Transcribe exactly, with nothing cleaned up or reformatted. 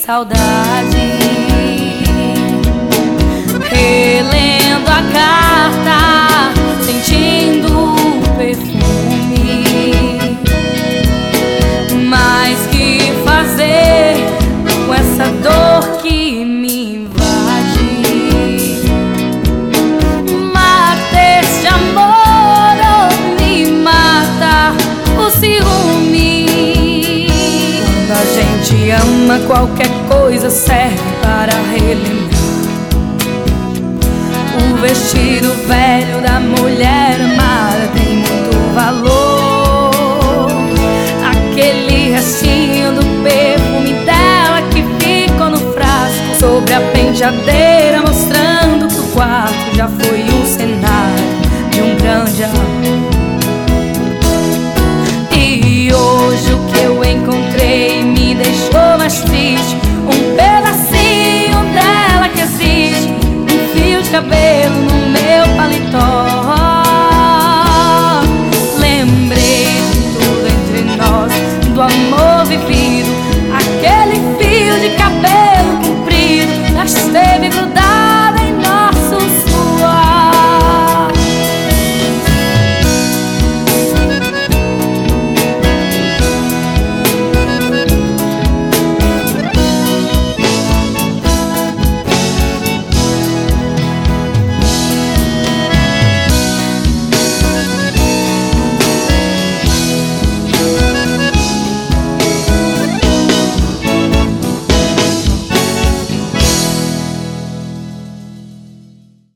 saudade. Relendo a carta, sentindo o perfume. Mas que fazer com essa dor que me invade? Mata este amor ou me mata o ciúme? Quando a gente ama, qualquer coisa serve para relembrar o vestido velho da mulher amada. Tem